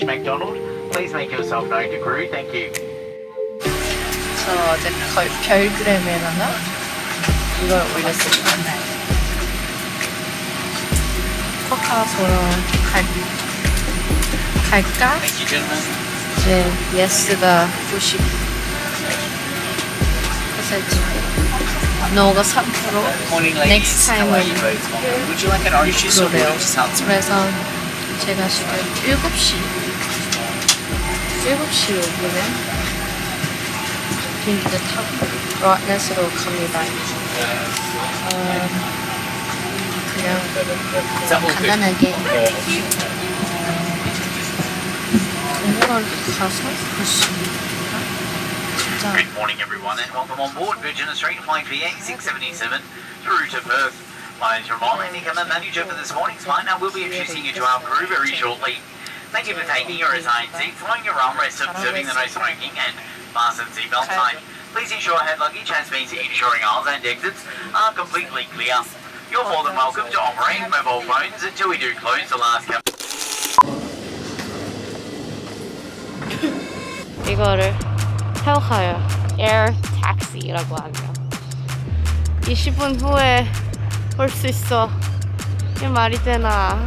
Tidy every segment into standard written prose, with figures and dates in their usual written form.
British McDonald. Please make yourself known to crew. Thank you. 저 어제 별그램에다가 이걸 올렸습니다. 쿼카 보러 갈까? 이제 예스가 90 노가 3% next time은 60%래요. 그래서 제가 지금 7시 오기는 비행기를 타고 브라이트넷으로 갑니다. 그냥 간단하게 동물원 가서 봤습니다. 진짜. Good morning, everyone, and welcome on board Virgin Australia Flight VA 677 through to Perth. My name's Ramon, and I'm the manager for this morning's flight, and we'll be introducing you to our crew very shortly. Thank you for taking your assigned seat, following your armrest, observing the no smoking, and fasten seatbelt sign. Please ensure hand luggage has been ensuring aisles and exits are completely clear. You're more than welcome to operate mobile phones until we do close the last cabin. 이거를 타고 가요. 에어 택시라고 하며 20분 후에 볼 수 있어. 이게 말이 되나?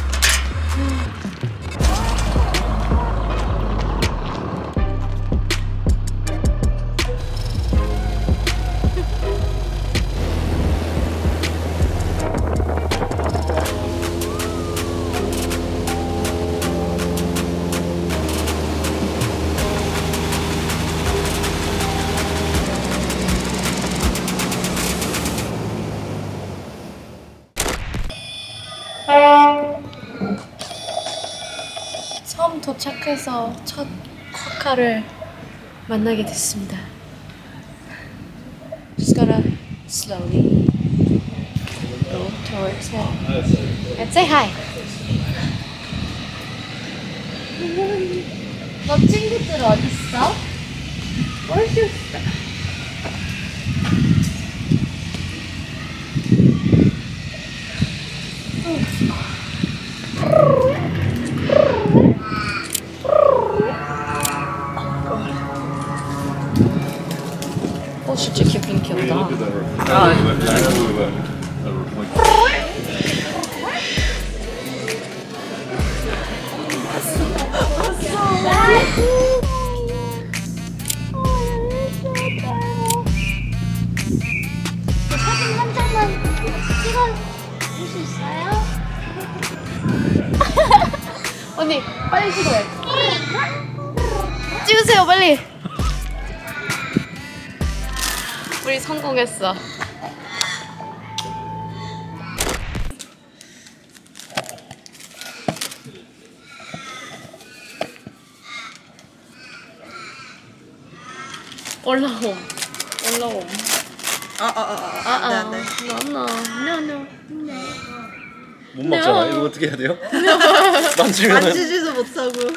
처음 도착해서 첫 쿼카를 만나게 됐습니다. Just gotta slowly go towards him and say hi. 너 친구들 어딨어? Where's your stuff? 진짜 귀엽긴 귀엽다. 사진 한 장만 찍어줄 수 있어요? 언니 빨리 찍어요. 찍으세요 빨리. 우리 성공했어. 올라옴. 안돼. No. 못 먹잖아. 이거 어떻게 해야 돼요? 만지면 만지지도 못하고.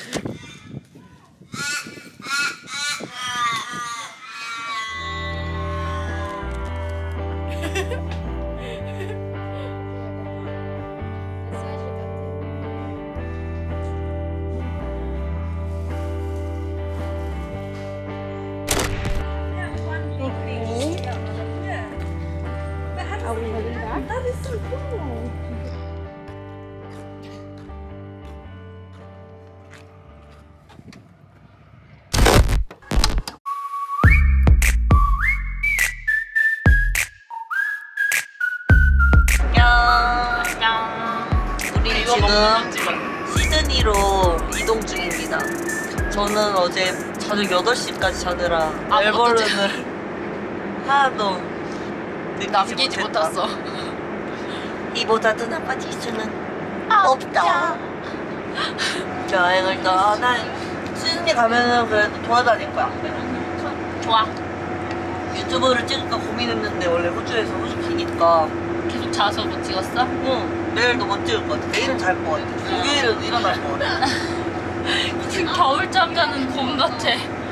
우리 지금 시드니로 이동 중입니다. 저는 어제 저녁 8시까지 자느라 멜버른을 하나도 남기지 못했어. 이보다 더 나빠질 수는 없다. 여행을 떠난 시드니 가면은 그래도 돌아다닐 거야. 좋아. 유튜브를 찍을까 고민했는데 원래 호주에서 호주 키니까 계속 자서 못 찍었어? 응. 내일도 못 찍을 것 같아. 내일은 잘 것 같아. 목요일은 일어날 것 같아. 지금 겨울잠 자는 곰 같아.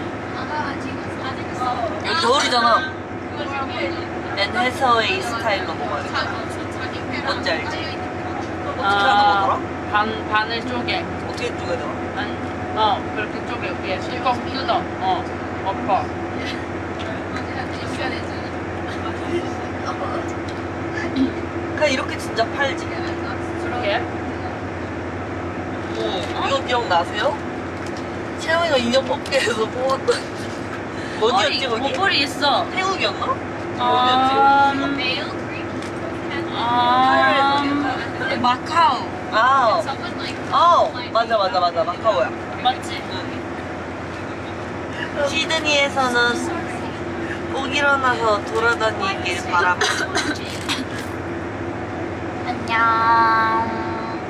여기 겨울이잖아. 앤해서웨이 스타일로 먹어야 돼. 뭔지 알지? 어떻게 하는 거더라? 반을 쪼개. 어떻게 어떻게 쪼개야 돼? 그렇게 쪼개 위에 이거 뜯어 엎어 그냥 이렇게 진짜 팔지. 이렇게 이거 기억나세요? 채영이가 인형 뽑기에서 뽑았던 어디였지 거기? 모뿔이 있어 태국이었나? 어디였지? 마카오 맞아 마카오야. 맞지? 시드니에서는 꼭 일어나서 돌아다니길 바랍니다. 안녕.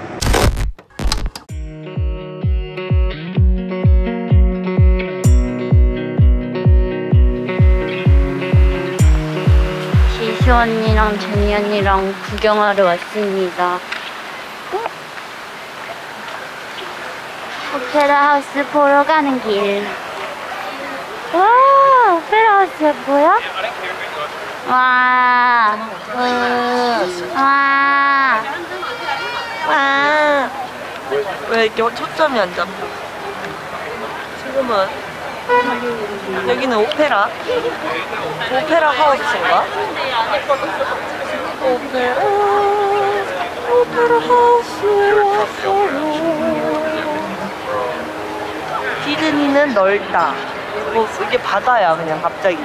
지수 언니랑 제니 언니랑 구경하러 왔습니다. 오페라 하우스 보러 가는 길. 와, 오페라 하우스 뭐야? 와, 와. 왜 이렇게 초점이 안 잡혀? 지금은 여기는 오페라 하우스인가? 오페라 하우스에 왔어요. 시드니는 넓다. 뭐 이게 바다야 그냥 갑자기.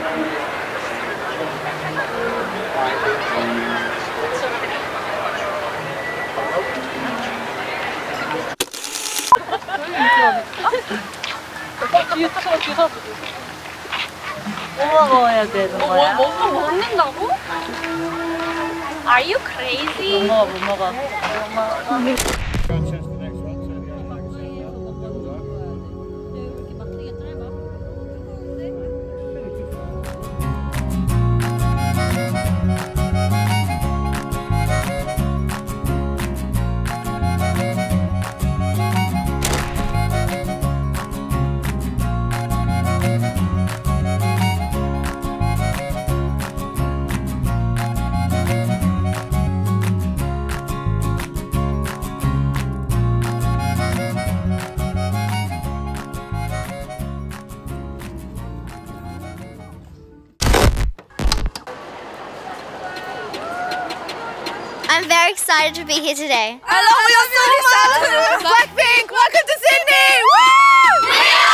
뭐 먹어야 되는 거야? 먹는다고? Are you crazy? 못 먹어. I'm very excited to be here today. I love you so much! Blackpink, welcome to Sydney! Woo!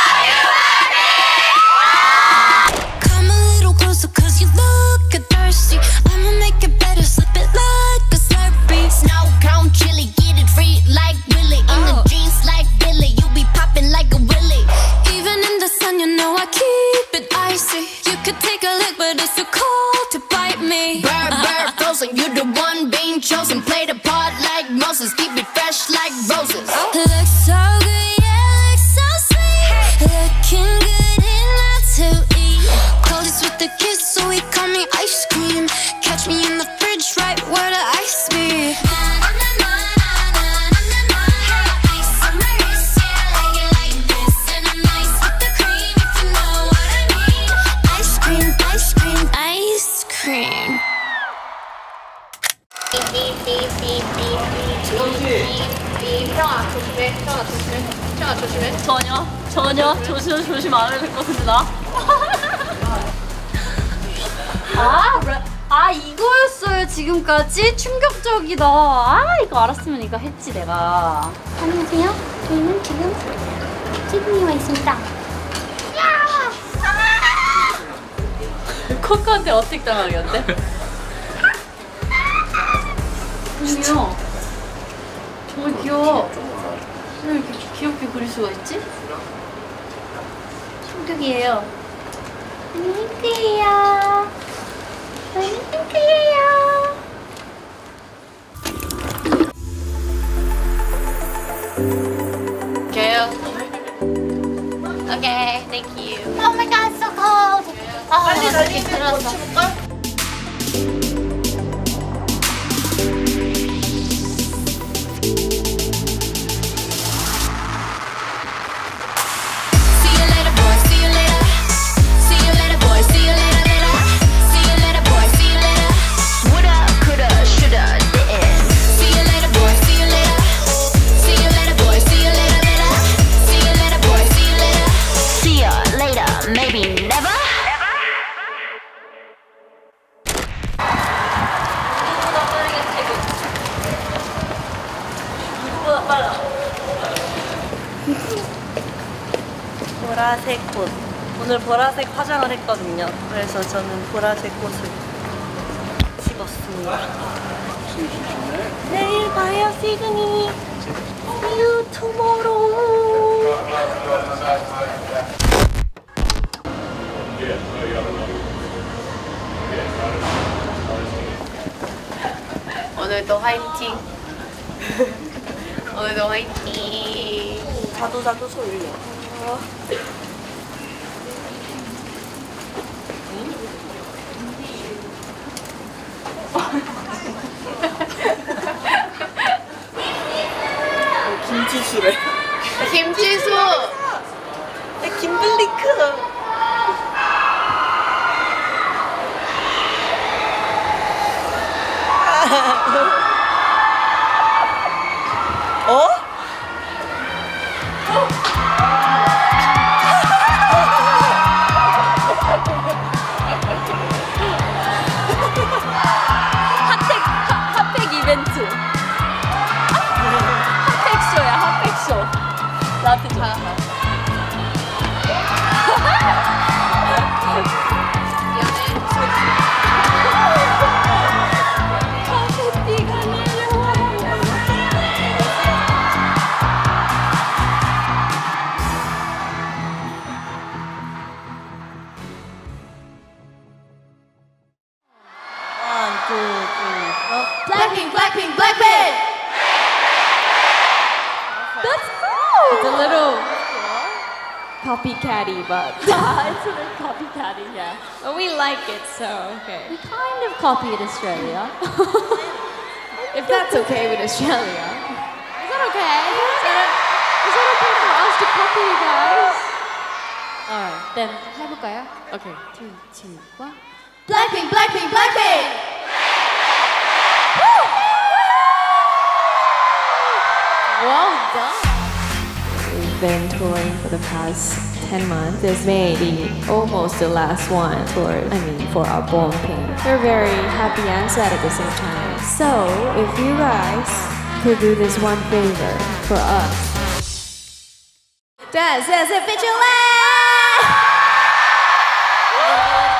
Come a little closer cause you look thirsty. I'ma make it better, slip it like a Slurpee. Snow cone chili, get it free like Willy. In the jeans like Billy, you be popping like a Willy. Even in the sun, you know I keep it icy. You could take a lick, but it's too cold to bite me. Bird, frozen, you the one being chosen. Play the part like Moses, keep it fresh like roses. Looks so good, yeah, looks so sweet. Looking good enough to eat. Coldest with the kiss, so he call me ice cream. Catch me in the fridge, right where the ice be. Ice on my wrist, yeah, like it like this. And I'm ice with the cream, if you know what I mean. Ice cream, ice cream, ice cream. 전혀 조심 안 해도 될 것 같은데 나? 이거였어요 지금까지? 충격적이다. 이거 알았으면 이거 했지 내가. 안녕하세요. 저희는 지금 시드니에 와 있습니다. 코코한테 어떻게 당하겠대? 귀여워. 정말 귀여워. 왜 이렇게 귀엽게 그릴 수가 있지? 충격이에요. 저는 핑크예요. 저는 핑크예요. 개요. Okay, thank you. Oh my god, so cold. 빨리 달리면 고쳐볼까? See you later, boy, see you later. See you later, boy, see you later, later. See you later, boy, see you later. Woulda, coulda, shoulda, didn't. See you later, boy, see you later. See you later, boy, see you later, 보라색 꽃. 오늘 보라색 화장을 했거든요. 그래서 저는 보라색 꽃을 집었습니다. 내일 봐요, 시그니. See you tomorrow. 오늘도 화이팅. 오늘도 화이팅. 자도 소리요. 김치수래. 김치수. 김블리크. 어? 핫팩 이벤트. 핫팩쇼야, 핫팩쇼. 나한테 줘. Blackpink, Blackpink, Blackpink. That's cool. It's a little copycatty, but It's a little copycatty, yeah. but we like it, so okay. We kind of copied Australia. If that's okay with Australia. Is that okay? Is that okay for us to copy you guys? Alright, then 해볼까요? okay. 3, 2, 1. Blackpink, Blackpink, Blackpink. Well done. We've been touring for the past 10 months. This may be almost the last one for our Born Pink. We're very happy and sad at the same time. So, if you guys could do this one favor for us. Dance as a vigilante!